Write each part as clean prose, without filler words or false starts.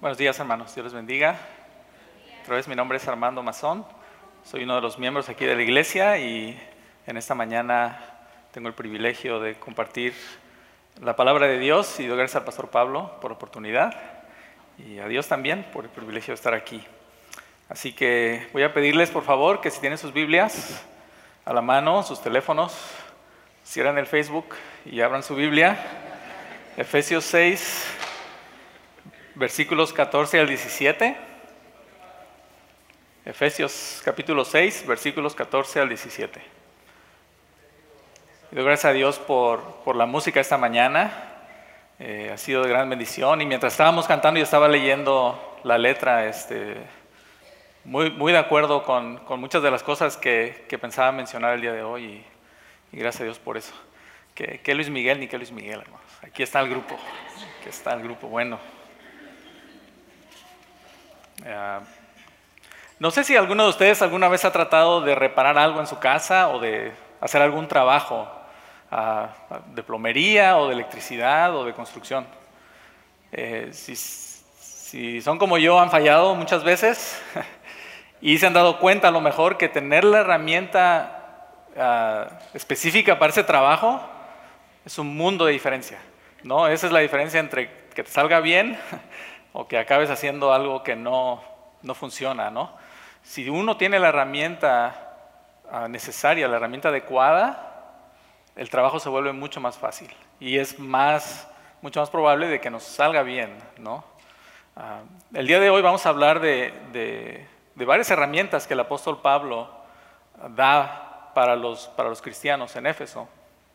Buenos días, hermanos. Dios les bendiga. Otra vez, mi nombre es Armando Mazón. Soy uno de los miembros aquí de la iglesia y en esta mañana tengo el privilegio de compartir la palabra de Dios y doy gracias al pastor Pablo por la oportunidad y a Dios también por el privilegio de estar aquí. Así que voy a pedirles, por favor, que si tienen sus Biblias a la mano, sus teléfonos, cierren el Facebook y abran su Biblia. Efesios 6, versículos 14 al 17. Efesios capítulo 6, versículos 14 al 17. Y doy gracias a Dios por la música esta mañana. Ha sido de gran bendición. Y mientras estábamos cantando, yo estaba leyendo la letra, muy de acuerdo con muchas de las cosas que pensaba mencionar el día de hoy. Y gracias a Dios por eso. Que Luis Miguel, ni que Luis Miguel, hermanos. Aquí está el grupo. Aquí está el grupo bueno. No sé si alguno de ustedes alguna vez ha tratado de reparar algo en su casa o de hacer algún trabajo de plomería o de electricidad o de construcción. Si son como yo, han fallado muchas veces y se han dado cuenta a lo mejor que tener la herramienta específica para ese trabajo es un mundo de diferencia, ¿no? Esa es la diferencia entre que te salga bien o que acabes haciendo algo que no funciona, ¿no? Si uno tiene la herramienta necesaria, la herramienta adecuada, el trabajo se vuelve mucho más fácil y es mucho más probable de que nos salga bien, ¿no? El día de hoy vamos a hablar de varias herramientas que el apóstol Pablo da para los cristianos en Éfeso.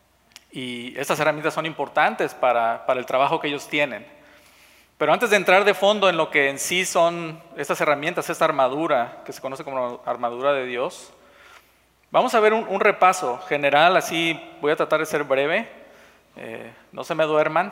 Y estas herramientas son importantes para el trabajo que ellos tienen. Pero antes de entrar de fondo en lo que en sí son estas herramientas, esta armadura, que se conoce como armadura de Dios, vamos a ver un repaso general, así voy a tratar de ser breve, no se me duerman.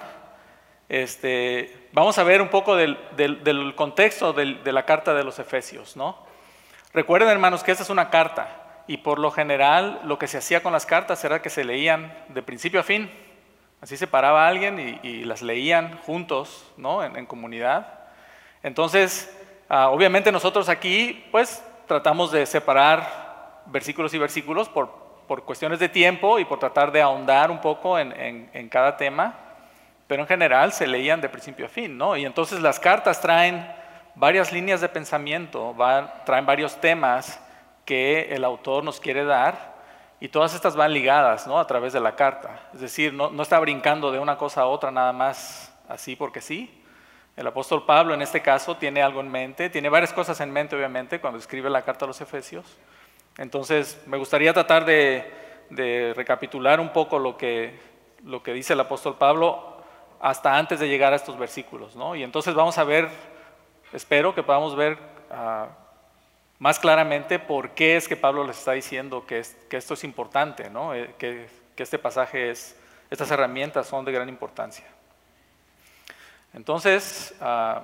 Vamos a ver un poco del contexto de la carta de los Efesios, ¿no? Recuerden, hermanos, que esta es una carta y por lo general lo que se hacía con las cartas era que se leían de principio a fin. Así se paraba alguien y las leían juntos, ¿no? en comunidad. Entonces, obviamente nosotros aquí pues tratamos de separar versículos y versículos por cuestiones de tiempo y por tratar de ahondar un poco en cada tema, pero en general se leían de principio a fin, ¿no? Y entonces las cartas traen varias líneas de pensamiento, traen varios temas que el autor nos quiere dar. Y todas estas van ligadas, ¿no? A través de la carta. Es decir, no está brincando de una cosa a otra nada más así porque sí. El apóstol Pablo en este caso tiene algo en mente, tiene varias cosas en mente obviamente cuando escribe la carta a los Efesios. Entonces me gustaría tratar de recapitular un poco lo que dice el apóstol Pablo hasta antes de llegar a estos versículos, ¿no? Y entonces vamos a ver, espero que podamos ver más claramente por qué es que Pablo les está diciendo que esto es importante, ¿no? Que este pasaje estas herramientas son de gran importancia. Entonces,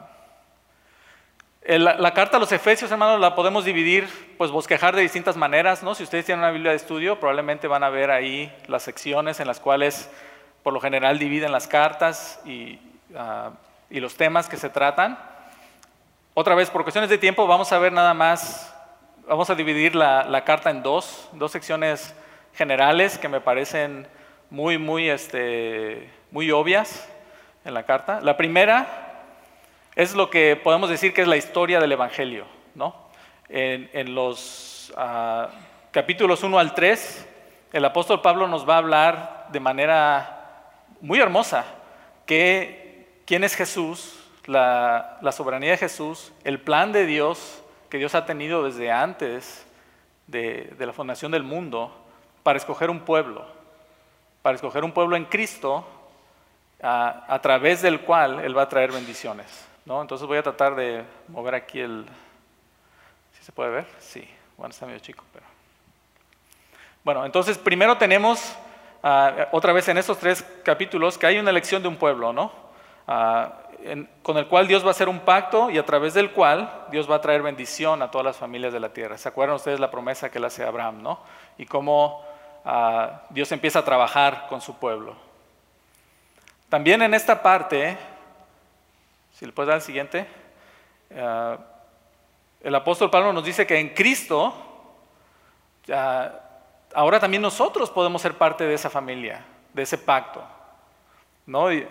la carta a los Efesios, hermanos, la podemos dividir, pues bosquejar de distintas maneras, ¿no? Si ustedes tienen una Biblia de estudio, probablemente van a ver ahí las secciones en las cuales por lo general dividen las cartas y los temas que se tratan. Otra vez, por cuestiones de tiempo, vamos a ver nada más, vamos a dividir la carta en dos secciones generales que me parecen muy obvias en la carta. La primera es lo que podemos decir que es la historia del Evangelio, ¿no? En los capítulos 1 al 3, el apóstol Pablo nos va a hablar de manera muy hermosa quién es Jesús, la soberanía de Jesús, el plan de Dios que Dios ha tenido desde antes de la fundación del mundo para escoger un pueblo en Cristo a través del cual Él va a traer bendiciones, ¿no? Entonces voy a tratar de mover aquí ¿sí se puede ver? Sí, bueno, está medio chico, pero... Bueno, entonces primero tenemos otra vez en estos 3 capítulos que hay una elección de un pueblo, ¿no? Con el cual Dios va a hacer un pacto y a través del cual Dios va a traer bendición a todas las familias de la tierra. ¿Se acuerdan ustedes la promesa que le hace a Abraham, ¿no? Y cómo Dios empieza a trabajar con su pueblo. También en esta parte, si le puedes dar el siguiente, El apóstol Pablo nos dice que en Cristo, ahora también nosotros podemos ser parte de esa familia, de ese pacto, ¿no? En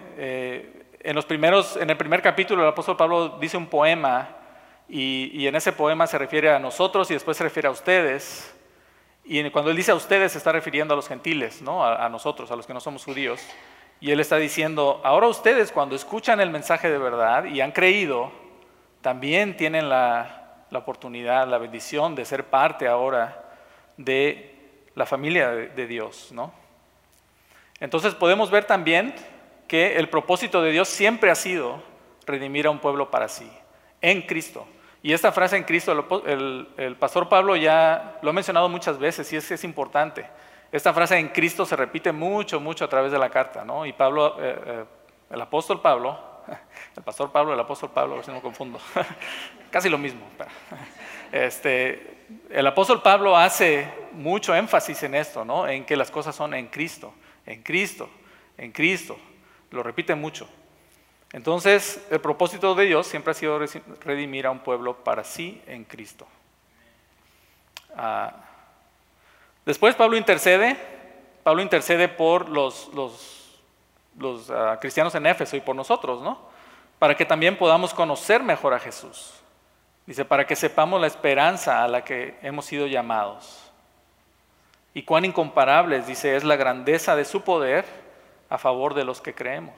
el primer capítulo el apóstol Pablo dice un poema y en ese poema se refiere a nosotros y después se refiere a ustedes. Y cuando él dice a ustedes se está refiriendo a los gentiles, ¿no? A nosotros, a los que no somos judíos. Y él está diciendo, ahora ustedes cuando escuchan el mensaje de verdad y han creído, también tienen la oportunidad, la bendición de ser parte ahora de la familia de Dios, ¿no? Entonces podemos ver también que el propósito de Dios siempre ha sido redimir a un pueblo para sí, en Cristo. Y esta frase en Cristo, el pastor Pablo ya lo ha mencionado muchas veces y es importante. Esta frase en Cristo se repite mucho a través de la carta, ¿no? Y Pablo, el apóstol Pablo, el pastor Pablo, el apóstol Pablo, a ver si no me confundo, casi lo mismo. El apóstol Pablo hace mucho énfasis en esto, ¿no? En que las cosas son en Cristo, en Cristo, en Cristo. Lo repite mucho. Entonces, el propósito de Dios siempre ha sido redimir a un pueblo para sí en Cristo. Después Pablo intercede por los cristianos en Éfeso y por nosotros, ¿no? Para que también podamos conocer mejor a Jesús. Dice, para que sepamos la esperanza a la que hemos sido llamados. Y cuán incomparables, dice, es la grandeza de su poder a favor de los que creemos.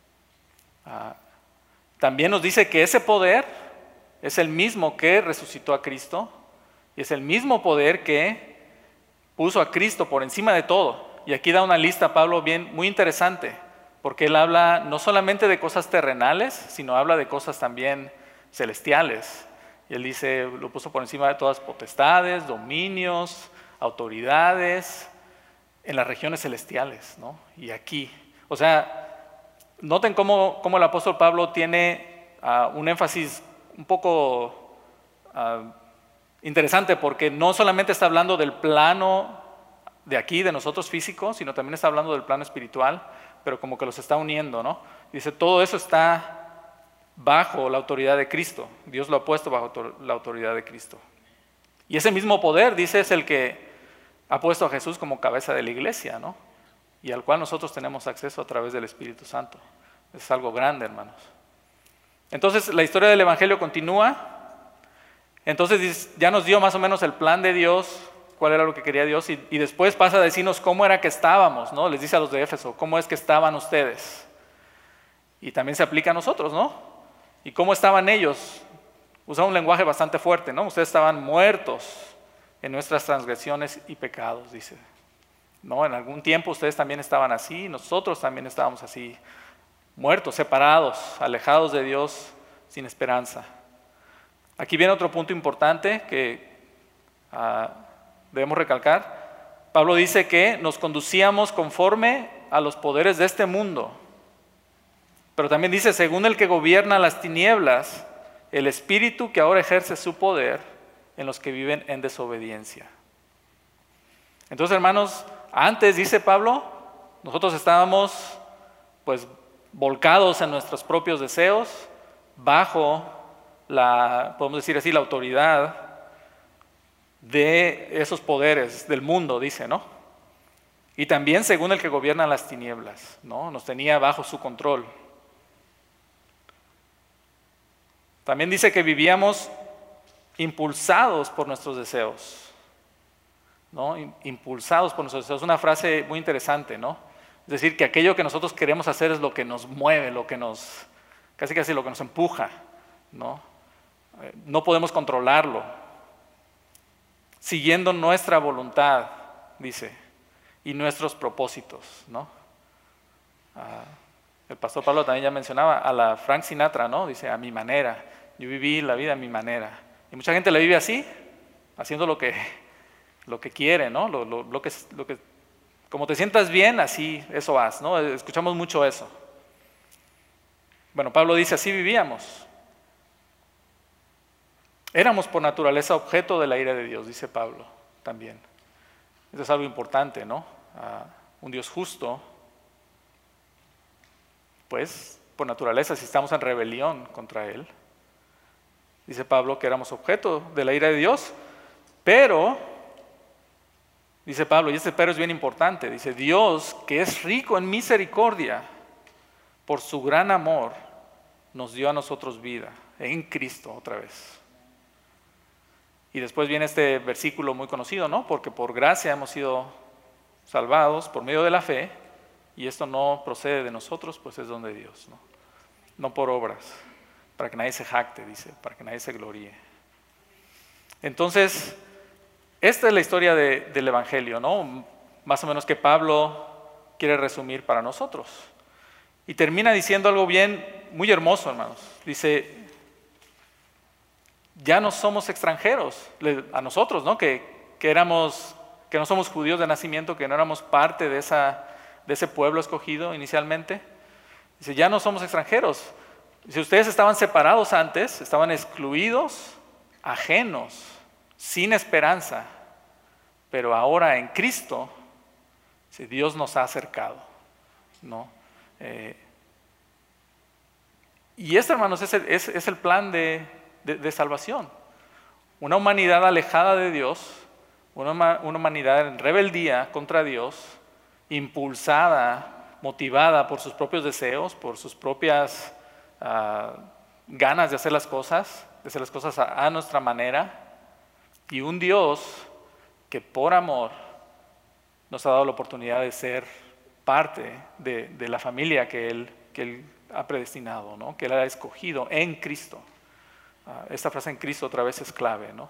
También nos dice que ese poder es el mismo que resucitó a Cristo y es el mismo poder que puso a Cristo por encima de todo. Y aquí da una lista Pablo muy interesante, porque él habla no solamente de cosas terrenales, sino habla de cosas también celestiales. Y él dice, lo puso por encima de todas potestades, dominios, autoridades, en las regiones celestiales, ¿no? Y aquí, o sea, noten cómo el apóstol Pablo tiene un énfasis un poco interesante, porque no solamente está hablando del plano de aquí, de nosotros físicos, sino también está hablando del plano espiritual, pero como que los está uniendo, ¿no? Dice, todo eso está bajo la autoridad de Cristo. Dios lo ha puesto bajo la autoridad de Cristo. Y ese mismo poder, dice, es el que ha puesto a Jesús como cabeza de la iglesia, ¿no? Y al cual nosotros tenemos acceso a través del Espíritu Santo. Es algo grande, hermanos. Entonces, la historia del Evangelio continúa. Entonces, ya nos dio más o menos el plan de Dios, cuál era lo que quería Dios, y después pasa a decirnos cómo era que estábamos, ¿no? Les dice a los de Éfeso, ¿cómo es que estaban ustedes? Y también se aplica a nosotros, ¿no? ¿Y cómo estaban ellos? Usa un lenguaje bastante fuerte, ¿no? Ustedes estaban muertos en nuestras transgresiones y pecados, dice. ¿No? En algún tiempo ustedes también estaban así, nosotros también estábamos así, muertos, separados, alejados de Dios, sin esperanza. Aquí viene otro punto importante que debemos recalcar. Pablo dice que nos conducíamos conforme a los poderes de este mundo, pero también dice, según el que gobierna las tinieblas, el espíritu que ahora ejerce su poder en los que viven en desobediencia. Entonces, hermanos, antes, dice Pablo, nosotros estábamos pues volcados en nuestros propios deseos, bajo podemos decir así, la autoridad de esos poderes del mundo, dice, ¿no? Y también según el que gobierna las tinieblas, ¿no? Nos tenía bajo su control. También dice que vivíamos impulsados por nuestros deseos, ¿no? Impulsados por nuestros deseos. Es una frase muy interesante, ¿no? Es decir, que aquello que nosotros queremos hacer es lo que nos mueve, lo que nos, casi lo que nos empuja, ¿no? No podemos controlarlo. Siguiendo nuestra voluntad, dice, y nuestros propósitos, ¿no? El pastor Pablo también ya mencionaba a la Frank Sinatra, ¿no? Dice, a mi manera. Yo viví la vida a mi manera. Y mucha gente la vive así, haciendo lo que quiere, ¿no? Lo que como te sientas bien, así, eso haz, ¿no? Escuchamos mucho eso. Bueno, Pablo dice, así vivíamos. Éramos por naturaleza objeto de la ira de Dios, dice Pablo también. Eso es algo importante, ¿no? Un Dios justo, pues por naturaleza, si estamos en rebelión contra Él, dice Pablo, que éramos objeto de la ira de Dios, pero, dice Pablo, y este pero es bien importante, dice, Dios, que es rico en misericordia, por su gran amor, nos dio a nosotros vida, en Cristo otra vez. Y después viene este versículo muy conocido, ¿no? Porque por gracia hemos sido salvados por medio de la fe, y esto no procede de nosotros, pues es don de Dios, ¿no? No por obras, para que nadie se jacte, dice, para que nadie se gloríe. Entonces, esta es la historia del Evangelio, ¿no? Más o menos que Pablo quiere resumir para nosotros. Y termina diciendo algo muy hermoso, hermanos. Dice, ya no somos extranjeros, a nosotros, ¿no? Que no somos judíos de nacimiento, que no éramos parte de ese pueblo escogido inicialmente. Dice, ya no somos extranjeros. Dice, ustedes estaban separados antes, estaban excluidos, ajenos, sin esperanza, pero ahora en Cristo, Dios nos ha acercado, ¿no? Y esto, hermanos, es el plan de salvación. Una humanidad alejada de Dios, una humanidad en rebeldía contra Dios, impulsada, motivada por sus propios deseos, por sus propias ganas de hacer las cosas a nuestra manera, y un Dios que por amor nos ha dado la oportunidad de ser parte de la familia que Él ha predestinado, ¿no? Que Él ha escogido en Cristo. Esta frase en Cristo otra vez es clave, ¿no?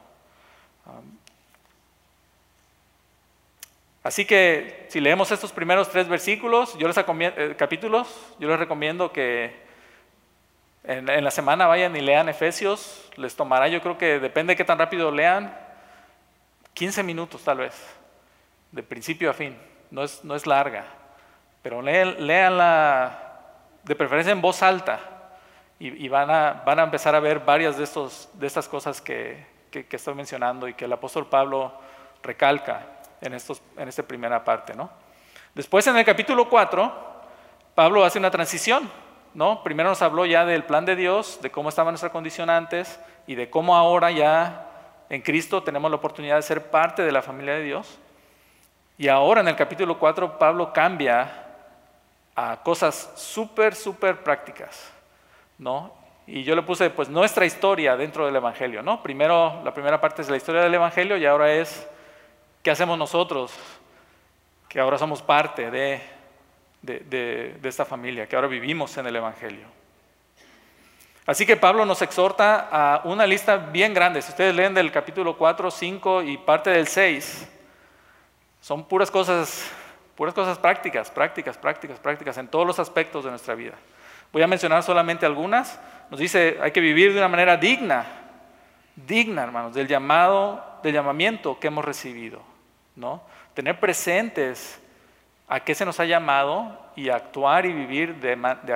Así que si leemos estos primeros 3 versículos, capítulos, yo les recomiendo que en la semana vayan y lean Efesios. Les tomará, yo creo que depende de qué tan rápido lean, 15 minutos tal vez, de principio a fin. No es larga, pero léanla de preferencia en voz alta y van a empezar a ver varias de estas cosas que estoy mencionando y que el apóstol Pablo recalca en esta primera parte, ¿no? Después, en el capítulo 4, Pablo hace una transición, ¿no? Primero nos habló ya del plan de Dios, de cómo estaba nuestra condición antes y de cómo ahora ya en Cristo tenemos la oportunidad de ser parte de la familia de Dios. Y ahora en el capítulo 4 Pablo cambia a cosas súper prácticas, ¿no? Y yo le puse pues nuestra historia dentro del Evangelio, ¿no? Primero, la primera parte es la historia del Evangelio y ahora es ¿qué hacemos nosotros? Que ahora somos parte de esta familia, que ahora vivimos en el Evangelio. Así que Pablo nos exhorta a una lista bien grande. Si ustedes leen del capítulo 4, 5 y parte del 6, son puras cosas prácticas en todos los aspectos de nuestra vida. Voy a mencionar solamente algunas. Nos dice, hay que vivir de una manera digna, hermanos, del llamamiento que hemos recibido, ¿no? Tener presentes a qué se nos ha llamado y actuar y vivir de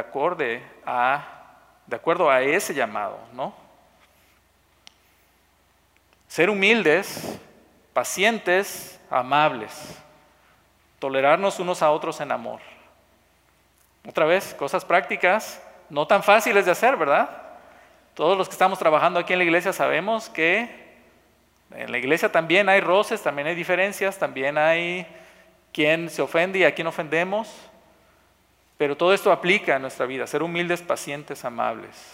acuerdo a ese llamado, ¿no? Ser humildes, pacientes, amables, tolerarnos unos a otros en amor. Otra vez, cosas prácticas, no tan fáciles de hacer, ¿verdad? Todos los que estamos trabajando aquí en la iglesia sabemos que en la iglesia también hay roces, también hay diferencias, también hay quien se ofende y a quien ofendemos, pero todo esto aplica a nuestra vida, ser humildes, pacientes, amables.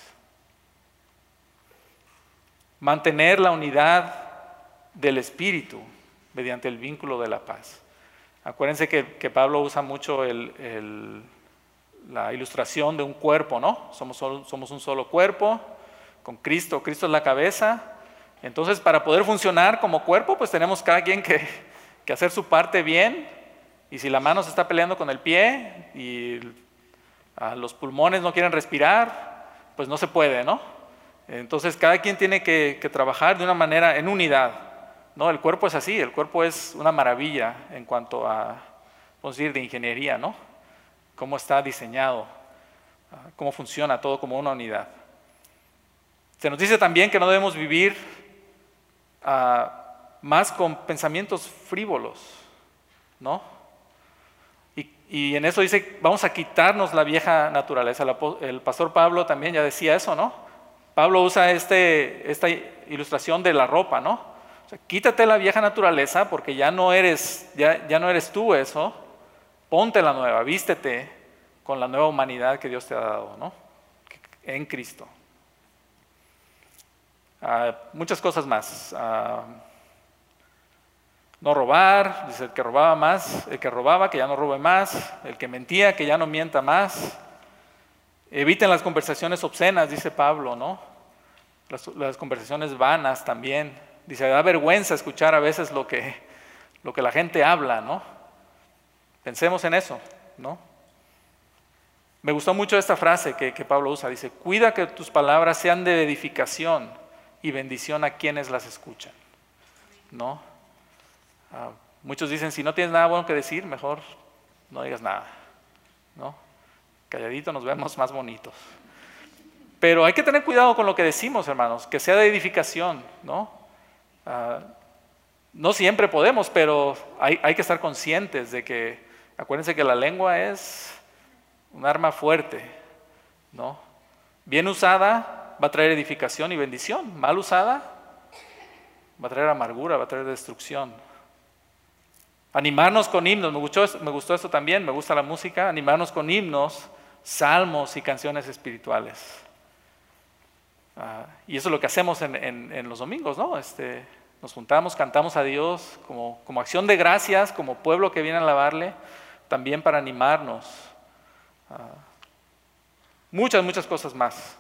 Mantener la unidad del Espíritu mediante el vínculo de la paz. Acuérdense que Pablo usa mucho la ilustración de un cuerpo, ¿no? Somos un solo cuerpo, con Cristo. Cristo es la cabeza. Entonces, para poder funcionar como cuerpo, pues tenemos cada quien que hacer su parte bien. Y si la mano se está peleando con el pie y los pulmones no quieren respirar, pues no se puede, ¿no? Entonces, cada quien tiene que trabajar de una manera en unidad, ¿no? El cuerpo es así, el cuerpo es una maravilla en cuanto a, vamos a decir, de ingeniería, ¿no? Cómo está diseñado, cómo funciona todo como una unidad. Se nos dice también que no debemos vivir más con pensamientos frívolos, ¿no? Y en eso dice, vamos a quitarnos la vieja naturaleza. El pastor Pablo también ya decía eso, ¿no? Pablo usa esta ilustración de la ropa, ¿no? O sea, quítate la vieja naturaleza porque ya no eres tú eso. Ponte la nueva, vístete con la nueva humanidad que Dios te ha dado, ¿no? En Cristo. Muchas cosas más. No robar, dice el que robaba más, el que robaba que ya no robe más, el que mentía que ya no mienta más. Eviten las conversaciones obscenas, dice Pablo, ¿no? Las conversaciones vanas también. Dice, da vergüenza escuchar a veces lo que la gente habla, ¿no? Pensemos en eso, ¿no? Me gustó mucho esta frase que Pablo usa. Dice, cuida que tus palabras sean de edificación y bendición a quienes las escuchan, ¿no? Muchos dicen, si no tienes nada bueno que decir, mejor no digas nada, ¿no? Calladito nos vemos más bonitos. Pero hay que tener cuidado con lo que decimos, hermanos, que sea de edificación, ¿no? No siempre podemos, pero hay que estar conscientes de que, acuérdense que la lengua es un arma fuerte, ¿no? Bien usada va a traer edificación y bendición, mal usada va a traer amargura, va a traer destrucción. Animarnos con himnos, me gustó esto también, me gusta la música, animarnos con himnos, salmos y canciones espirituales. Y eso es lo que hacemos en los domingos, ¿no? Nos juntamos, cantamos a Dios como acción de gracias, como pueblo que viene a alabarle, también para animarnos. Muchas cosas más.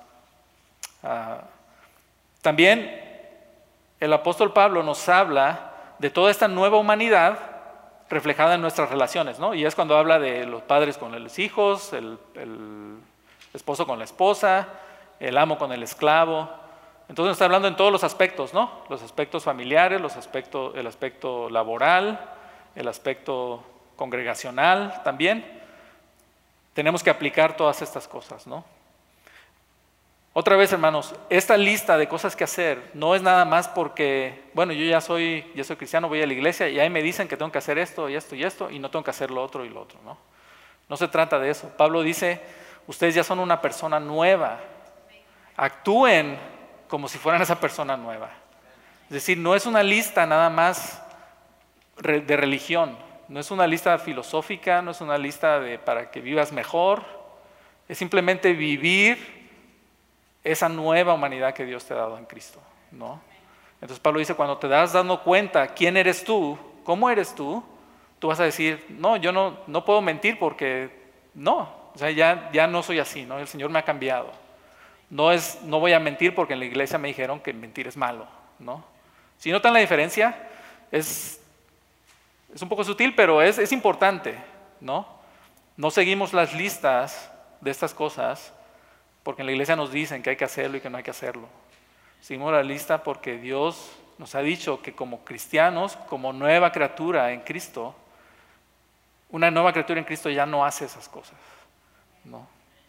También el apóstol Pablo nos habla de toda esta nueva humanidad reflejada en nuestras relaciones, ¿no? Y es cuando habla de los padres con los hijos, el esposo con la esposa, el amo con el esclavo. Entonces está hablando en todos los aspectos, ¿no? Los aspectos familiares, el aspecto laboral, el aspecto congregacional también. Tenemos que aplicar todas estas cosas, ¿no? Otra vez, hermanos, esta lista de cosas que hacer no es nada más porque, bueno, yo ya soy cristiano, voy a la iglesia y ahí me dicen que tengo que hacer esto y esto y esto y no tengo que hacer lo otro y lo otro, ¿no? No se trata de eso. Pablo dice, ustedes ya son una persona nueva. Actúen como si fueran esa persona nueva. Es decir, no es una lista nada más de religión, no es una lista filosófica, no es una lista para que vivas mejor, es simplemente vivir esa nueva humanidad que Dios te ha dado en Cristo, ¿no? Entonces Pablo dice, cuando te das dando cuenta quién eres tú, cómo eres tú vas a decir, no, yo no puedo mentir porque no, o sea, ya no soy así, ¿no? El Señor me ha cambiado. No voy a mentir porque en la iglesia me dijeron que mentir es malo, ¿no? Si notan la diferencia, es un poco sutil, pero es importante, ¿no? No seguimos las listas de estas cosas porque en la iglesia nos dicen que hay que hacerlo y que no hay que hacerlo. Seguimos la lista porque Dios nos ha dicho que como cristianos, como nueva criatura en Cristo, una nueva criatura en Cristo ya no hace esas cosas, ¿no?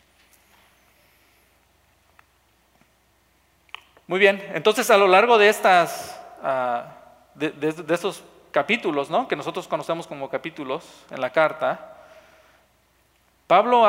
Muy bien, entonces a lo largo de estos capítulos, ¿no? Que nosotros conocemos como capítulos en la carta, Pablo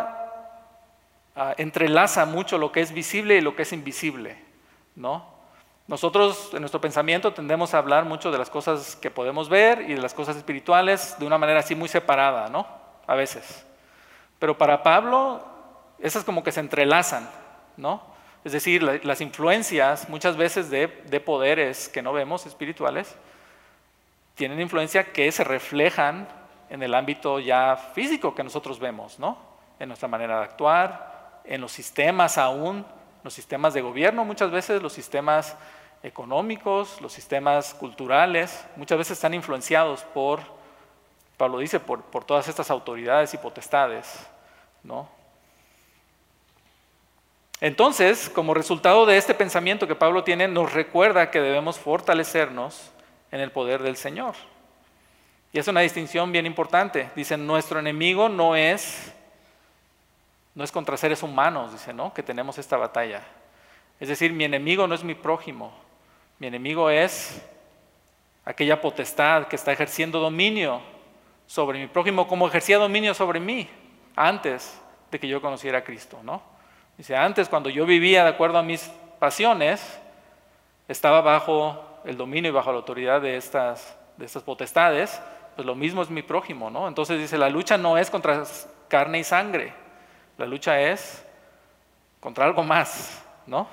entrelaza mucho lo que es visible y lo que es invisible, ¿no? Nosotros en nuestro pensamiento tendemos a hablar mucho de las cosas que podemos ver y de las cosas espirituales de una manera así muy separada, ¿no? A veces. Pero para Pablo esas como que se entrelazan, ¿no? Es decir, las influencias muchas veces de poderes que no vemos espirituales tienen influencia que se reflejan en el ámbito ya físico que nosotros vemos, ¿no? En nuestra manera de actuar, en los sistemas aún, los sistemas de gobierno muchas veces, los sistemas económicos, los sistemas culturales, muchas veces están influenciados Pablo dice, por todas estas autoridades y potestades, ¿no? Entonces, como resultado de este pensamiento que Pablo tiene, nos recuerda que debemos fortalecernos en el poder del Señor. Y es una distinción bien importante. Dice, nuestro enemigo no es contra seres humanos, dice, ¿no? Que tenemos esta batalla. Es decir, mi enemigo no es mi prójimo. Mi enemigo es aquella potestad que está ejerciendo dominio sobre mi prójimo, como ejercía dominio sobre mí antes de que yo conociera a Cristo, ¿no? Dice, antes cuando yo vivía de acuerdo a mis pasiones, estaba bajo el dominio y bajo la autoridad de estas potestades, pues lo mismo es mi prójimo, ¿no? Entonces dice, la lucha no es contra carne y sangre, la lucha es contra algo más, ¿no?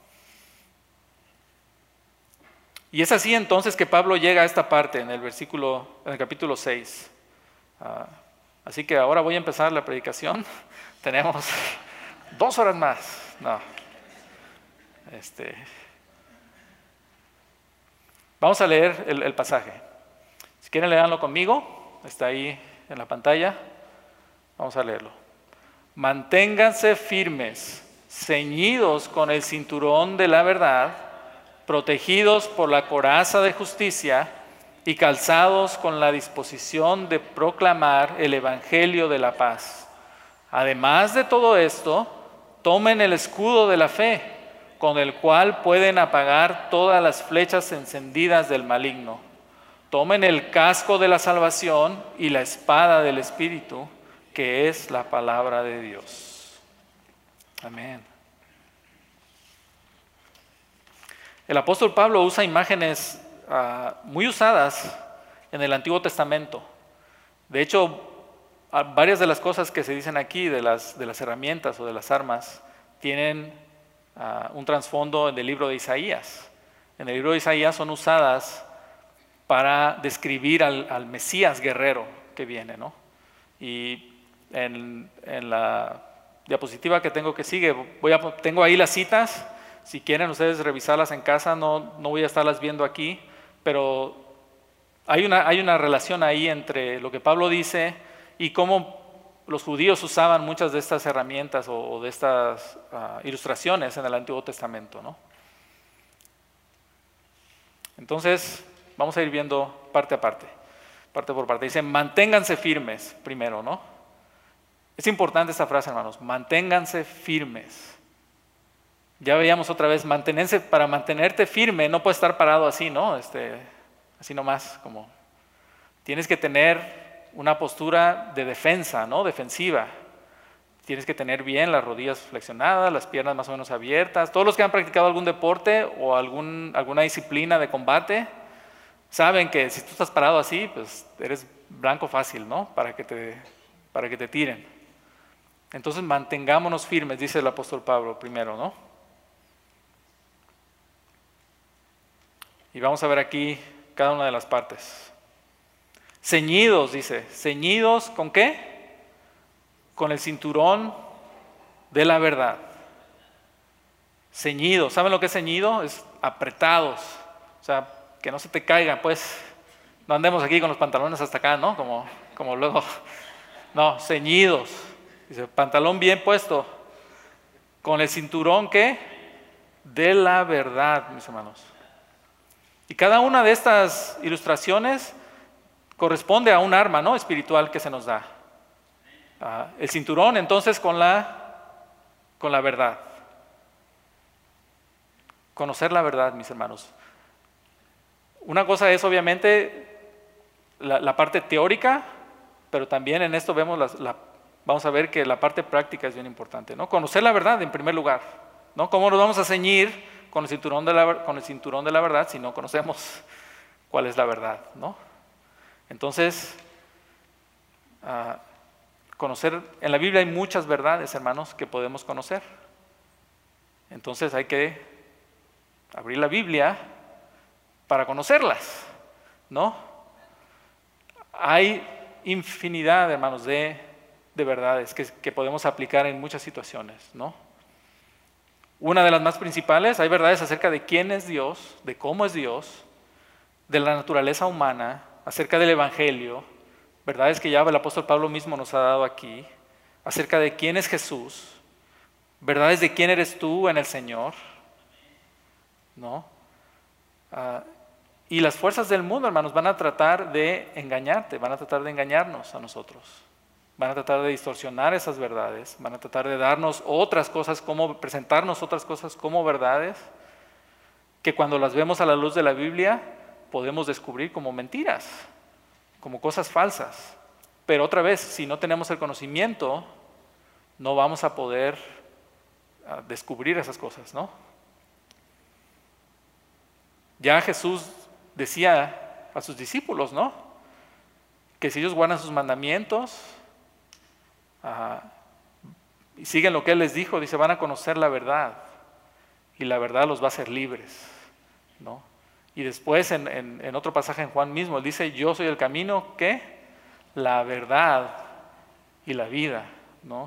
Y es así entonces que Pablo llega a esta parte en el capítulo 6. Así que ahora voy a empezar la predicación. Tenemos 2 horas más. No. Vamos a leer el pasaje. Si quieren leerlo conmigo, está ahí en la pantalla. Vamos a leerlo. Manténganse firmes, ceñidos con el cinturón de la verdad, protegidos por la coraza de justicia y calzados con la disposición de proclamar el evangelio de la paz. Además de todo esto, tomen el escudo de la fe, con el cual pueden apagar todas las flechas encendidas del maligno. Tomen el casco de la salvación y la espada del Espíritu, que es la palabra de Dios. Amén. El apóstol Pablo usa imágenes muy usadas en el Antiguo Testamento. De hecho, varias de las cosas que se dicen aquí, de las herramientas o de las armas, tienen un trasfondo en el libro de Isaías. En el libro de Isaías son usadas para describir al Mesías guerrero que viene, ¿no? Y en la diapositiva que tengo que sigue, tengo ahí las citas. Si quieren ustedes revisarlas en casa, no voy a estarlas viendo aquí, pero hay una relación ahí entre lo que Pablo dice y cómo los judíos usaban muchas de estas herramientas o de estas ilustraciones en el Antiguo Testamento, ¿no? Entonces, vamos a ir viendo parte a parte, parte por parte. Dice, manténganse firmes primero, ¿no? Es importante esta frase, hermanos, manténganse firmes. Ya veíamos otra vez, para mantenerte firme no puedes estar parado así, ¿no? Así nomás, como tienes que tener una postura de defensa, ¿no? Defensiva. Tienes que tener bien las rodillas flexionadas, las piernas más o menos abiertas. Todos los que han practicado algún deporte o alguna disciplina de combate saben que si tú estás parado así, pues eres blanco fácil, ¿no? Para que te tiren. Entonces mantengámonos firmes, dice el apóstol Pablo primero, ¿no? Y vamos a ver aquí cada una de las partes. Ceñidos, dice. ¿Ceñidos con qué? Con el cinturón de la verdad. Ceñidos. ¿Saben lo que es ceñido? Es apretados. O sea, que no se te caigan, pues. No andemos aquí con los pantalones hasta acá, ¿no? Como luego. No, ceñidos. Dice, pantalón bien puesto. Con el cinturón, ¿qué? De la verdad, mis hermanos. Y cada una de estas ilustraciones corresponde a un arma, ¿no? Espiritual que se nos da. El cinturón, entonces, con la verdad. Conocer la verdad, mis hermanos. Una cosa es, obviamente, la parte teórica, pero también en esto vamos a ver que la parte práctica es bien importante, ¿no? Conocer la verdad en primer lugar, ¿no? ¿Cómo nos vamos a ceñir con el cinturón de la verdad si no conocemos cuál es la verdad, ¿no? Entonces, en la Biblia hay muchas verdades, hermanos, que podemos conocer. Entonces hay que abrir la Biblia para conocerlas, ¿no? Hay infinidad, hermanos, de verdades que podemos aplicar en muchas situaciones, ¿no? Una de las más principales, hay verdades acerca de quién es Dios, de cómo es Dios, de la naturaleza humana, acerca del Evangelio, verdades que ya el apóstol Pablo mismo nos ha dado aquí, acerca de quién es Jesús, verdades de quién eres tú en el Señor, ¿no? Y las fuerzas del mundo, hermanos, van a tratar de engañarte, van a tratar de engañarnos a nosotros. Van a tratar de distorsionar esas verdades, van a tratar de darnos presentarnos otras cosas como verdades, que cuando las vemos a la luz de la Biblia podemos descubrir como mentiras, como cosas falsas. Pero otra vez, si no tenemos el conocimiento, no vamos a poder descubrir esas cosas, ¿no? Ya Jesús decía a sus discípulos, ¿no? Que si ellos guardan sus mandamientos y siguen lo que Él les dijo, dice, van a conocer la verdad y la verdad los va a hacer libres, ¿no? Y después en otro pasaje en Juan mismo, Él dice, yo soy el camino, ¿qué? La verdad y la vida, ¿no?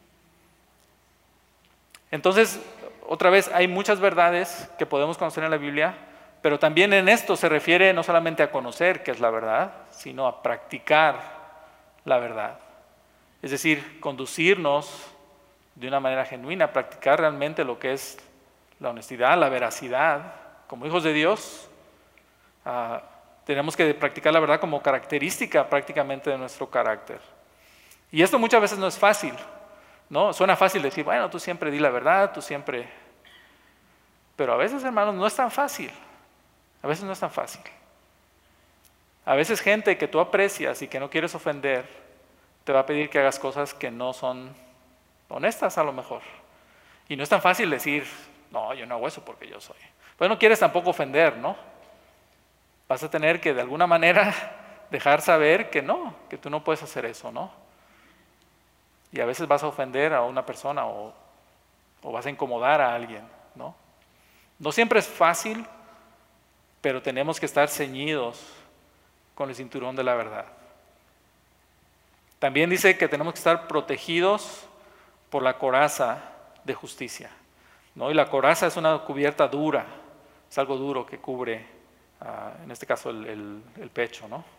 Entonces, otra vez, hay muchas verdades que podemos conocer en la Biblia, pero también en esto se refiere no solamente a conocer qué es la verdad, sino a practicar la verdad. Es decir, conducirnos de una manera genuina, practicar realmente lo que es la honestidad, la veracidad. Como hijos de Dios, tenemos que practicar la verdad como característica prácticamente de nuestro carácter. Y esto muchas veces no es fácil, ¿no? Suena fácil decir, bueno, tú siempre di la verdad, tú siempre... Pero a veces, hermanos, no es tan fácil. A veces no es tan fácil. A veces gente que tú aprecias y que no quieres ofender, te va a pedir que hagas cosas que no son honestas a lo mejor. Y no es tan fácil decir, no, yo no hago eso porque yo soy. Pues no quieres tampoco ofender, ¿no? Vas a tener que de alguna manera dejar saber que no, que tú no puedes hacer eso, ¿no? Y a veces vas a ofender a una persona o vas a incomodar a alguien, ¿no? No siempre es fácil, pero tenemos que estar ceñidos con el cinturón de la verdad. También dice que tenemos que estar protegidos por la coraza de justicia, ¿no? Y la coraza es una cubierta dura, es algo duro que cubre, en este caso, el pecho, ¿no?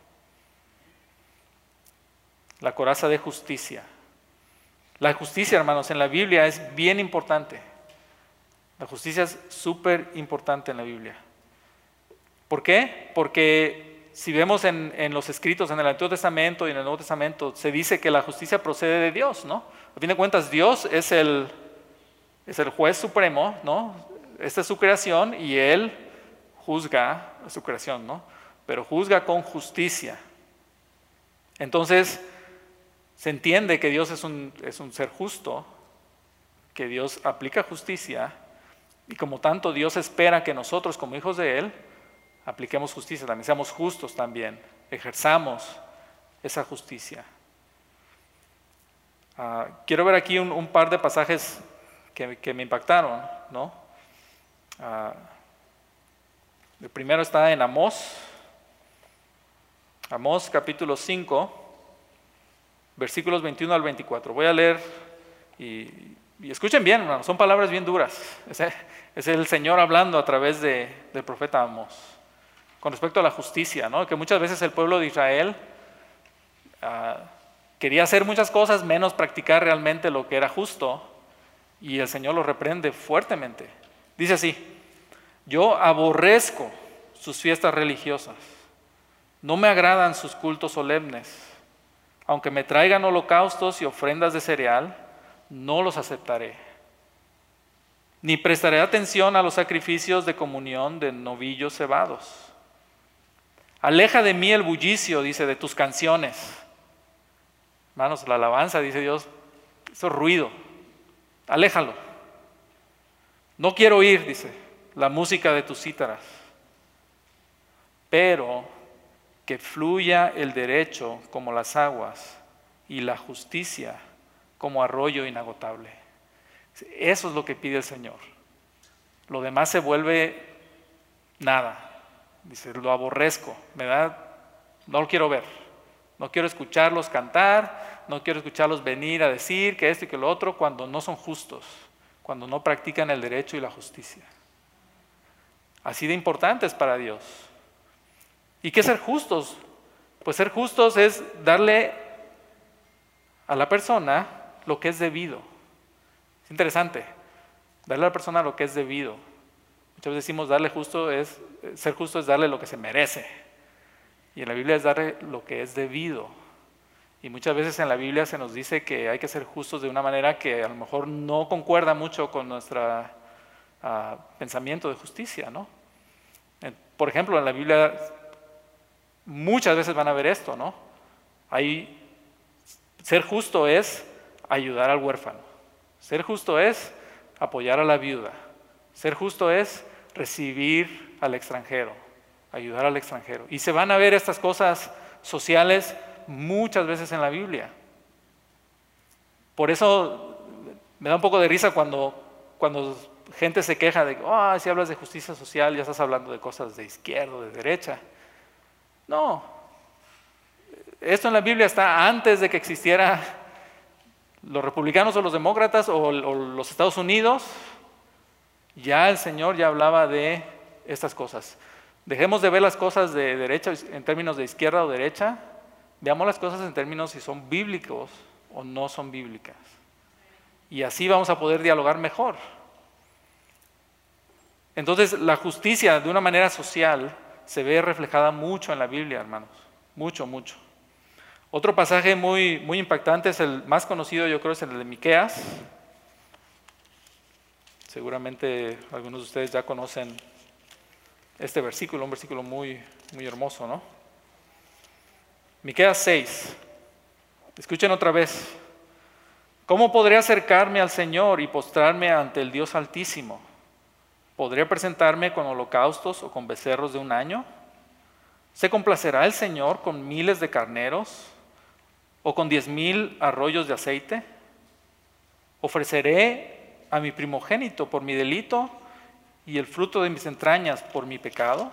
La coraza de justicia. La justicia, hermanos, en la Biblia es bien importante. La justicia es súper importante en la Biblia. ¿Por qué? Porque si vemos en los escritos en el Antiguo Testamento y en el Nuevo Testamento, se dice que la justicia procede de Dios, ¿no? A fin de cuentas, Dios es el juez supremo, ¿no? Esta es su creación y Él juzga a su creación, ¿no? Pero juzga con justicia. Entonces, se entiende que Dios es un ser justo, que Dios aplica justicia, y como tanto Dios espera que nosotros como hijos de Él apliquemos justicia, también seamos justos también, ejerzamos esa justicia. Quiero ver aquí un par de pasajes que me impactaron, ¿no? El primero está en Amós capítulo 5, versículos 21 al 24. Voy a leer y escuchen bien, hermanos, son palabras bien duras. Es el Señor hablando a través del profeta Amós con respecto a la justicia, ¿no? Que muchas veces el pueblo de Israel quería hacer muchas cosas menos practicar realmente lo que era justo, y el Señor lo reprende fuertemente. Dice así: yo aborrezco sus fiestas religiosas, no me agradan sus cultos solemnes. Aunque me traigan holocaustos y ofrendas de cereal, no los aceptaré. Ni prestaré atención a los sacrificios de comunión de novillos cebados. Aleja de mí el bullicio, dice, de tus canciones. Hermanos, la alabanza, dice Dios, eso es ruido. Aléjalo. No quiero oír, dice, la música de tus cítaras. Pero que fluya el derecho como las aguas y la justicia como arroyo inagotable. Eso es lo que pide el Señor. Lo demás se vuelve nada. Dice, lo aborrezco, no lo quiero ver, no quiero escucharlos cantar, no quiero escucharlos venir a decir que esto y que lo otro cuando no son justos, cuando no practican el derecho y la justicia. Así de importante es para Dios. ¿Y qué es ser justos? Pues ser justos es darle a la persona lo que es debido. Es interesante, darle a la persona lo que es debido. Muchas veces decimos ser justo es darle lo que se merece. Y en la Biblia es darle lo que es debido. Y muchas veces en la Biblia se nos dice que hay que ser justos de una manera que a lo mejor no concuerda mucho con nuestro pensamiento de justicia, ¿no? Por ejemplo, en la Biblia muchas veces van a ver esto, ¿no? Ser justo es ayudar al huérfano. Ser justo es apoyar a la viuda. Ser justo es recibir al extranjero, ayudar al extranjero. Y se van a ver estas cosas sociales muchas veces en la Biblia. Por eso me da un poco de risa cuando gente se queja de que si hablas de justicia social ya estás hablando de cosas de izquierda o de derecha. No, esto en la Biblia está antes de que existiera los republicanos o los demócratas o los Estados Unidos. Ya el Señor ya hablaba de estas cosas. Dejemos de ver las cosas de derecha en términos de izquierda o derecha. Veamos las cosas en términos si son bíblicos o no son bíblicas. Y así vamos a poder dialogar mejor. Entonces, la justicia de una manera social se ve reflejada mucho en la Biblia, hermanos. Mucho, mucho. Otro pasaje muy, muy impactante es el más conocido, yo creo, es el de Miqueas. Seguramente algunos de ustedes ya conocen este versículo, un versículo muy, muy hermoso, ¿no? Miqueas 6. Escuchen otra vez. ¿Cómo podré acercarme al Señor y postrarme ante el Dios Altísimo? ¿Podré presentarme con holocaustos o con becerros de un año? ¿Se complacerá el Señor con miles de carneros o con 10,000 arroyos de aceite? ¿Ofreceré a mi primogénito por mi delito y el fruto de mis entrañas por mi pecado?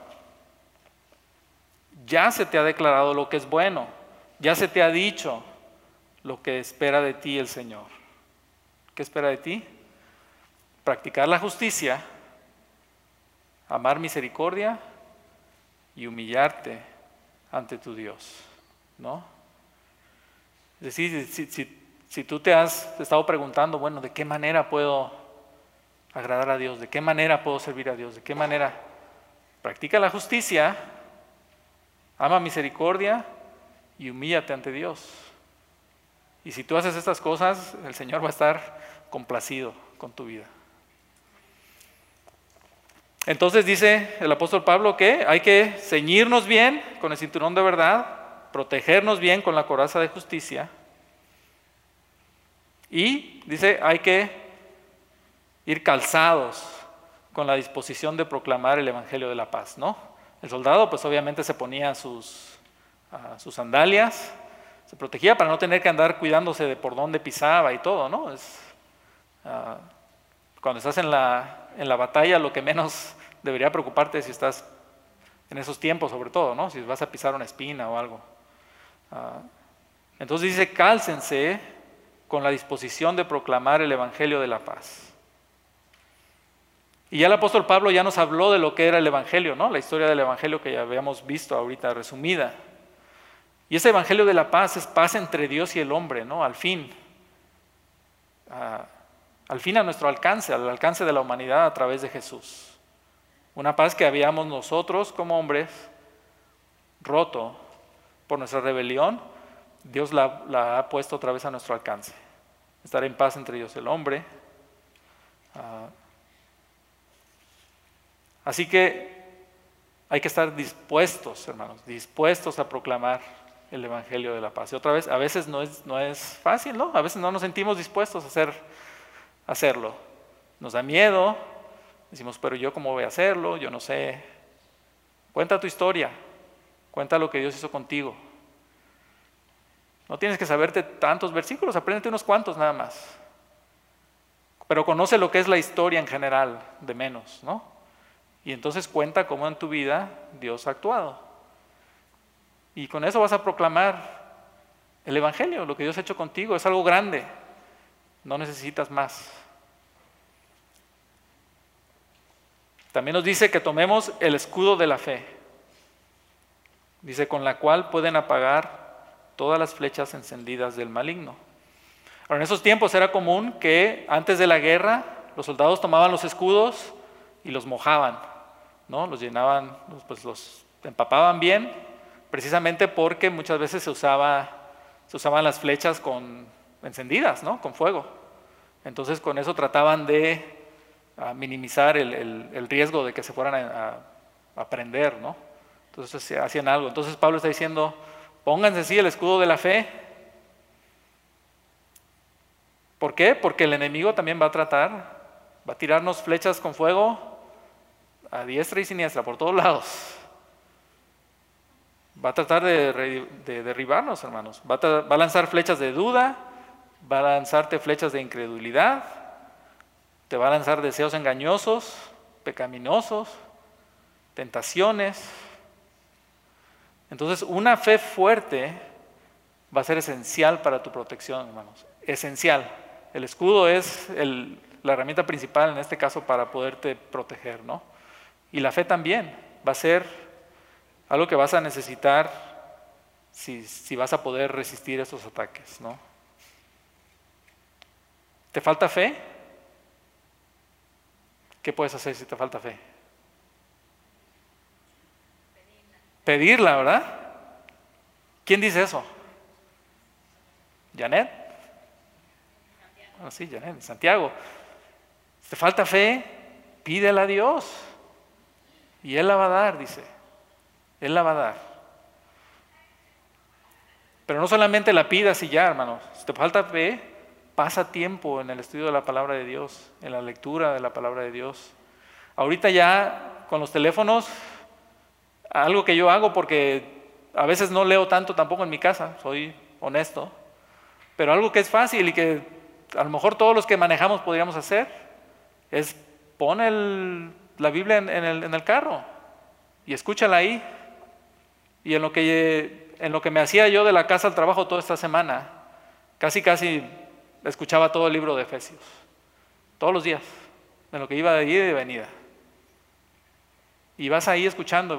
Ya se te ha declarado lo que es bueno, ya se te ha dicho lo que espera de ti el Señor. ¿Qué espera de ti? Practicar la justicia, amar misericordia y humillarte ante tu Dios, ¿no? Es decir, si tú te has estado preguntando, bueno, ¿de qué manera puedo agradar a Dios? ¿De qué manera puedo servir a Dios? ¿De qué manera? Practica la justicia, ama misericordia y humíllate ante Dios. Y si tú haces estas cosas, el Señor va a estar complacido con tu vida. Entonces dice el apóstol Pablo que hay que ceñirnos bien con el cinturón de verdad, protegernos bien con la coraza de justicia y dice hay que ir calzados con la disposición de proclamar el evangelio de la paz, ¿no? El soldado pues obviamente se ponía sus sandalias, se protegía para no tener que andar cuidándose de por dónde pisaba y todo, ¿no? Cuando estás en la batalla, lo que menos debería preocuparte es si estás en esos tiempos, sobre todo, ¿no? Si vas a pisar una espina o algo. Entonces dice, cálcense con la disposición de proclamar el evangelio de la paz. Y ya el apóstol Pablo ya nos habló de lo que era el evangelio, ¿no? La historia del evangelio que ya habíamos visto ahorita resumida. Y ese evangelio de la paz es paz entre Dios y el hombre, ¿no? Al fin a nuestro alcance, al alcance de la humanidad a través de Jesús. Una paz que habíamos nosotros como hombres roto por nuestra rebelión, Dios la ha puesto otra vez a nuestro alcance. Estar en paz entre Dios y el hombre. Así que hay que estar dispuestos, hermanos, dispuestos a proclamar el evangelio de la paz. Y otra vez, a veces no es fácil, ¿no? A veces no nos sentimos dispuestos a hacerlo. Nos da miedo, decimos, pero yo cómo voy a hacerlo, yo no sé. Cuenta tu historia, cuenta lo que Dios hizo contigo. No tienes que saberte tantos versículos, apréndete unos cuantos nada más. Pero conoce lo que es la historia en general, de menos, ¿no? Y entonces cuenta cómo en tu vida Dios ha actuado. Y con eso vas a proclamar el evangelio, lo que Dios ha hecho contigo, es algo grande, no necesitas más. También nos dice que tomemos el escudo de la fe, dice, con la cual pueden apagar todas las flechas encendidas del maligno. Ahora, en esos tiempos era común que antes de la guerra los soldados tomaban los escudos y los mojaban, ¿no? Los llenaban, pues los empapaban bien, precisamente porque muchas veces se usaban las flechas encendidas, ¿no? Con fuego. Entonces con eso trataban de minimizar el riesgo de que se fueran a prender, ¿no? Entonces hacían algo. Entonces Pablo está diciendo, pónganse así el escudo de la fe. ¿Por qué? Porque el enemigo también va a tirarnos flechas con fuego a diestra y siniestra, por todos lados. Va a tratar de derribarnos, hermanos. Va a lanzar flechas de duda, va a lanzarte flechas de incredulidad, te va a lanzar deseos engañosos, pecaminosos, tentaciones. Entonces, una fe fuerte va a ser esencial para tu protección, hermanos. Esencial. El escudo es la herramienta principal en este caso para poderte proteger, ¿no? Y la fe también va a ser algo que vas a necesitar si vas a poder resistir estos ataques, ¿no? ¿Te falta fe? ¿Qué puedes hacer si te falta fe? Pedirla, ¿verdad? ¿Quién dice eso? ¿Janet? Bueno, sí, Janet, Santiago. Si te falta fe, pídela a Dios. Y Él la va a dar, dice. Él la va a dar. Pero no solamente la pidas y ya, hermanos. Si te falta fe, pasa tiempo en el estudio de la palabra de Dios, en la lectura de la palabra de Dios. Ahorita ya con los teléfonos, algo que yo hago porque a veces no leo tanto tampoco en mi casa, soy honesto, pero algo que es fácil y que a lo mejor todos los que manejamos podríamos hacer es pon la Biblia en el carro y escúchala ahí. Y en lo que me hacía yo de la casa al trabajo toda esta semana, casi escuchaba todo el libro de Efesios, todos los días, en lo que iba de ida y de venida. Y vas ahí escuchando,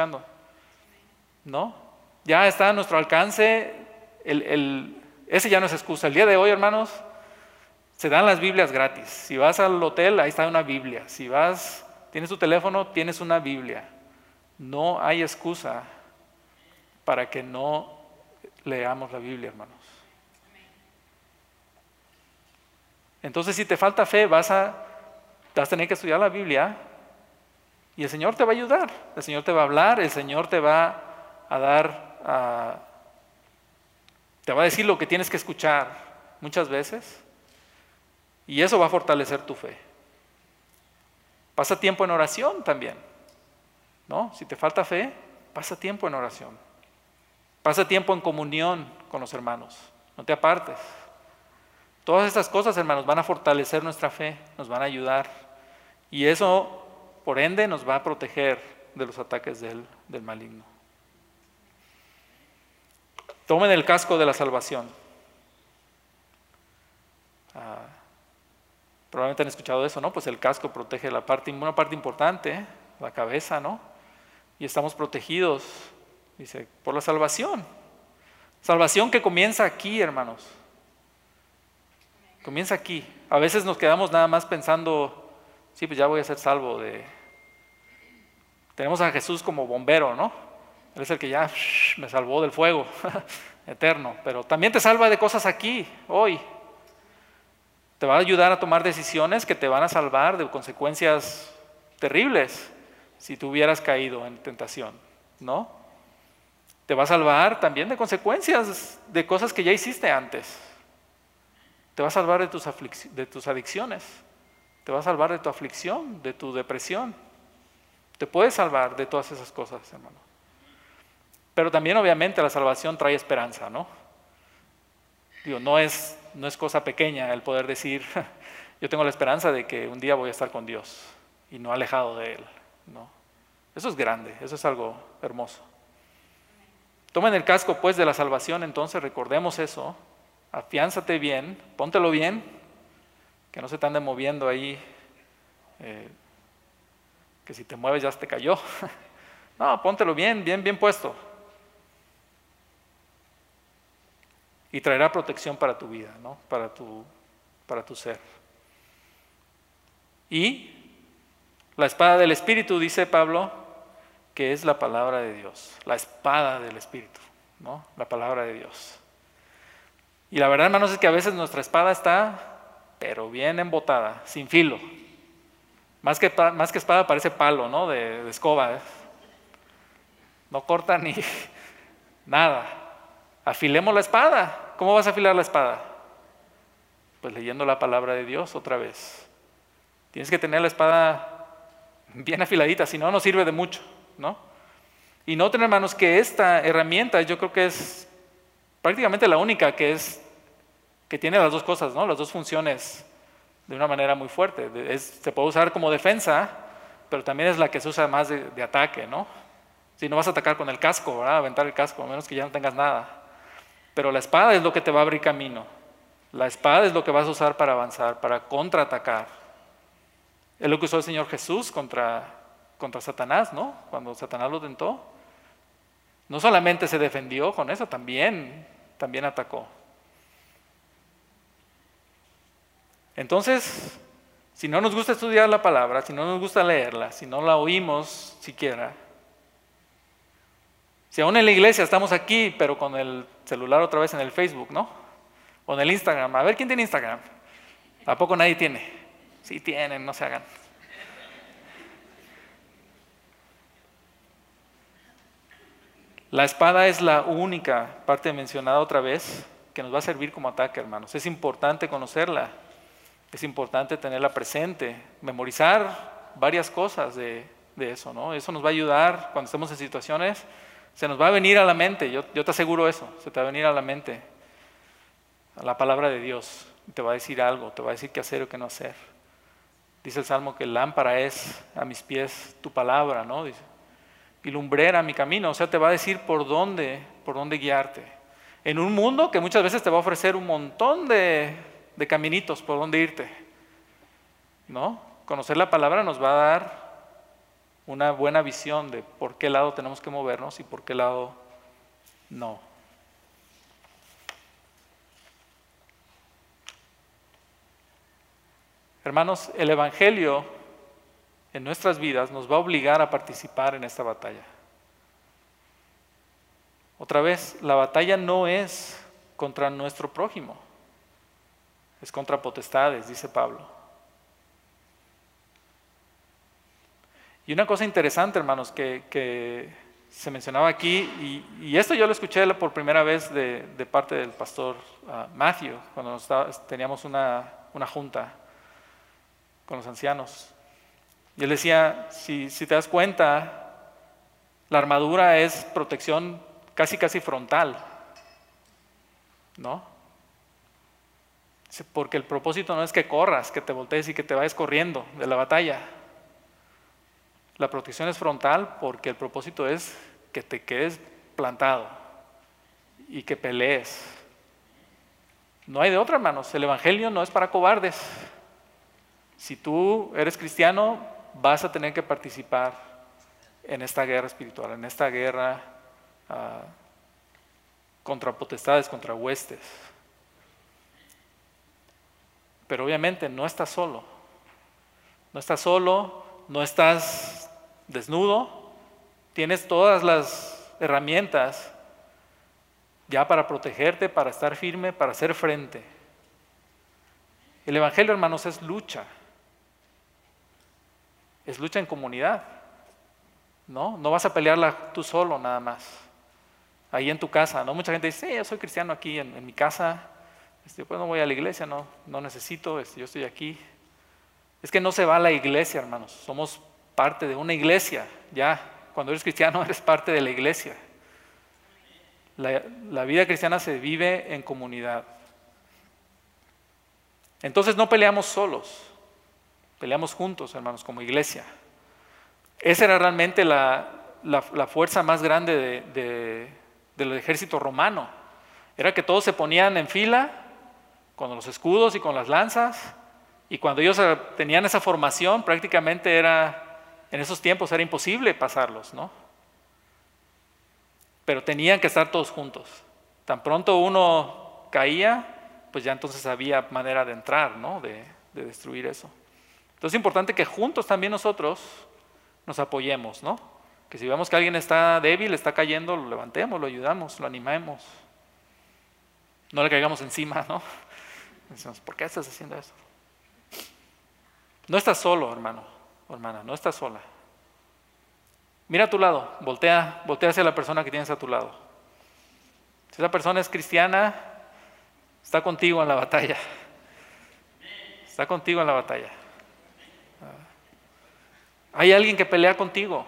¿no? Ya está a nuestro alcance, ese ya no es excusa. El día de hoy, hermanos, se dan las Biblias gratis. Si vas al hotel, ahí está una Biblia. Si tienes tu teléfono, tienes una Biblia. No hay excusa para que no leamos la Biblia, hermanos. Entonces, si te falta fe, vas a tener que estudiar la Biblia y el Señor te va a ayudar, el Señor te va a hablar, el Señor te va a dar, te va a decir lo que tienes que escuchar muchas veces y eso va a fortalecer tu fe. Pasa tiempo en oración también, ¿no? Si te falta fe, pasa tiempo en oración. Pasa tiempo en comunión con los hermanos, no te apartes. Todas estas cosas, hermanos, van a fortalecer nuestra fe, nos van a ayudar. Y eso, por ende, nos va a proteger de los ataques del maligno. Tomen el casco de la salvación. Probablemente han escuchado eso, ¿no? Pues el casco protege una parte importante, la cabeza, ¿no? Y estamos protegidos, dice, por la salvación. Salvación que comienza aquí, hermanos. Comienza aquí. A veces nos quedamos nada más pensando, sí, pues ya voy a ser salvo Tenemos a Jesús como bombero, ¿no? Él es el que ya me salvó del fuego eterno, pero también te salva de cosas aquí, hoy. Te va a ayudar a tomar decisiones que te van a salvar de consecuencias terribles si tú hubieras caído en tentación, ¿no? Te va a salvar también de consecuencias de cosas que ya hiciste antes. Te va a salvar de tus adicciones. Te va a salvar de tu aflicción, de tu depresión. Te puede salvar de todas esas cosas, hermano. Pero también, obviamente, la salvación trae esperanza, ¿no? Digo, no es cosa pequeña el poder decir, yo tengo la esperanza de que un día voy a estar con Dios y no alejado de Él, ¿no? Eso es grande, eso es algo hermoso. Tomen el casco, pues, de la salvación, entonces, recordemos eso. Afiánzate bien, póntelo bien, que no se te ande moviendo ahí, que si te mueves ya se te cayó. No, póntelo bien puesto. Y traerá protección para tu vida, ¿no? Para tu ser. Y la espada del Espíritu, dice Pablo, que es la palabra de Dios. La espada del Espíritu, ¿no? La palabra de Dios. Y la verdad, hermanos, es que a veces nuestra espada está, pero bien embotada, sin filo. Más que espada parece palo, ¿no? De escoba, ¿eh? No corta ni nada. Afilemos la espada. ¿Cómo vas a afilar la espada? Pues leyendo la palabra de Dios otra vez. Tienes que tener la espada bien afiladita, si no, no sirve de mucho, ¿no? Y noten, hermanos, que esta herramienta yo creo que es prácticamente la única que tiene las dos cosas, ¿no? Las dos funciones de una manera muy fuerte. Se puede usar como defensa, pero también es la que se usa más de ataque, ¿no? Si no vas a atacar con el casco, ¿verdad? Aventar el casco, a menos que ya no tengas nada. Pero la espada es lo que te va a abrir camino. La espada es lo que vas a usar para avanzar, para contraatacar. Es lo que usó el Señor Jesús contra Satanás, ¿no? Cuando Satanás lo tentó. No solamente se defendió con eso, también atacó. Entonces, si no nos gusta estudiar la palabra, si no nos gusta leerla, si no la oímos siquiera, si aún en la iglesia estamos aquí, pero con el celular otra vez en el Facebook, ¿no? O en el Instagram. A ver, ¿quién tiene Instagram? ¿A poco nadie tiene? Sí tienen, no se hagan. La espada es la única parte mencionada otra vez que nos va a servir como ataque, hermanos. Es importante conocerla, es importante tenerla presente, memorizar varias cosas de eso, ¿no? Eso nos va a ayudar cuando estemos en situaciones, se nos va a venir a la mente, yo te aseguro eso, se te va a venir a la mente a la palabra de Dios, te va a decir algo, te va a decir qué hacer o qué no hacer. Dice el Salmo que lámpara es a mis pies tu palabra, ¿no? Dice, y lumbrera mi camino, o sea, te va a decir por dónde guiarte. En un mundo que muchas veces te va a ofrecer un montón de caminitos por dónde irte, ¿no? Conocer la palabra nos va a dar una buena visión de por qué lado tenemos que movernos y por qué lado no. Hermanos, el Evangelio en nuestras vidas nos va a obligar a participar en esta batalla. Otra vez, la batalla no es contra nuestro prójimo, es contra potestades, dice Pablo. Y una cosa interesante, hermanos, que se mencionaba aquí, y esto yo lo escuché por primera vez de parte del pastor Matthew, cuando teníamos una junta con los ancianos. Y él decía, si te das cuenta, la armadura es protección casi frontal, ¿no? Porque el propósito no es que corras, que te voltees y que te vayas corriendo de la batalla. La protección es frontal porque el propósito es que te quedes plantado y que pelees. No hay de otra, hermanos. El Evangelio no es para cobardes. Si tú eres cristiano, vas a tener que participar en esta guerra espiritual, en esta guerra contra potestades, contra huestes. Pero obviamente no estás solo. No estás solo, no estás desnudo, tienes todas las herramientas ya para protegerte, para estar firme, para hacer frente. El Evangelio, hermanos, es lucha en comunidad, ¿no? No vas a pelearla tú solo nada más, ahí en tu casa, ¿no? Mucha gente dice, sí, yo soy cristiano aquí en mi casa, pues no voy a la iglesia, no necesito, yo estoy aquí. Es que no se va a la iglesia, hermanos, somos parte de una iglesia, ya, cuando eres cristiano eres parte de la iglesia. La vida cristiana se vive en comunidad. Entonces no peleamos solos, peleamos juntos, hermanos, como iglesia. Esa era realmente la fuerza más grande del ejército romano. Era que todos se ponían en fila con los escudos y con las lanzas, y cuando ellos tenían esa formación, prácticamente en esos tiempos era imposible pasarlos, ¿no? Pero tenían que estar todos juntos. Tan pronto uno caía, pues ya entonces había manera de entrar, ¿no? De destruir eso. Entonces es importante que juntos también nosotros nos apoyemos, ¿no? Que si vemos que alguien está débil, está cayendo, lo levantemos, lo ayudamos, lo animemos. No le caigamos encima, ¿no? Decimos, ¿por qué estás haciendo eso? No estás solo, hermano o hermana, no estás sola. Mira a tu lado, voltea hacia la persona que tienes a tu lado. Si esa persona es cristiana, está contigo en la batalla. Está contigo en la batalla. Hay alguien que pelea contigo.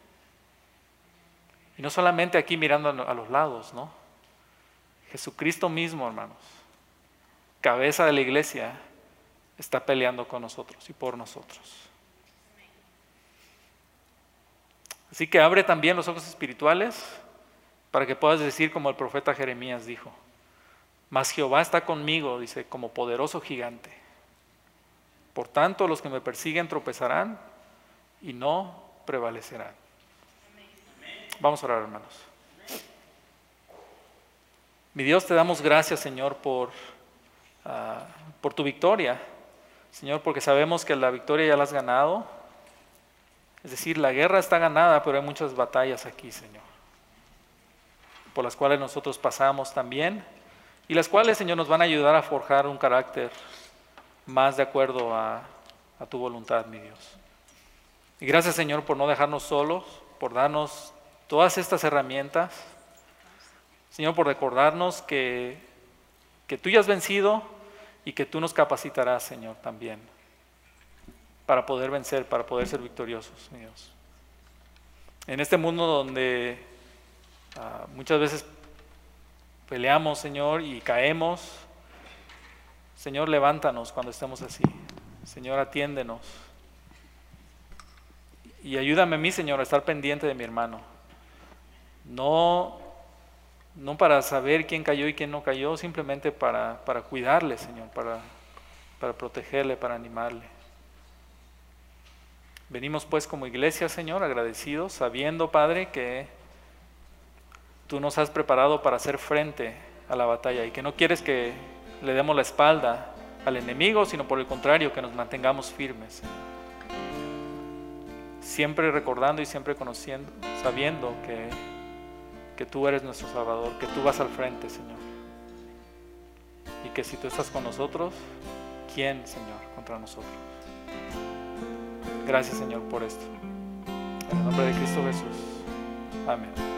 Y no solamente aquí mirando a los lados, ¿no? Jesucristo mismo, hermanos, cabeza de la iglesia, está peleando con nosotros y por nosotros. Así que abre también los ojos espirituales para que puedas decir como el profeta Jeremías dijo: mas Jehová está conmigo, dice, como poderoso gigante. Por tanto, los que me persiguen tropezarán y no prevalecerán. Vamos a orar, hermanos. Mi Dios, te damos gracias, Señor, por tu victoria. Señor, porque sabemos que la victoria ya la has ganado. Es decir, la guerra está ganada, pero hay muchas batallas aquí, Señor, por las cuales nosotros pasamos también, y las cuales, Señor, nos van a ayudar a forjar un carácter más de acuerdo a tu voluntad, mi Dios. Y gracias, Señor, por no dejarnos solos, por darnos todas estas herramientas. Señor, por recordarnos que tú ya has vencido y que tú nos capacitarás, Señor, también, para poder vencer, para poder ser victoriosos, mi Dios. En este mundo donde muchas veces peleamos, Señor, y caemos, Señor, levántanos cuando estemos así. Señor, atiéndenos. Y ayúdame a mí, Señor, a estar pendiente de mi hermano. No para saber quién cayó y quién no cayó, simplemente para cuidarle, Señor, para protegerle, para animarle. Venimos pues como iglesia, Señor, agradecidos, sabiendo, Padre, que tú nos has preparado para hacer frente a la batalla y que no quieres que le demos la espalda al enemigo, sino por el contrario, que nos mantengamos firmes, Señor. Siempre recordando y siempre conociendo, sabiendo que tú eres nuestro Salvador, que tú vas al frente, Señor. Y que si tú estás con nosotros, ¿quién, Señor, contra nosotros? Gracias, Señor, por esto. En el nombre de Cristo Jesús. Amén.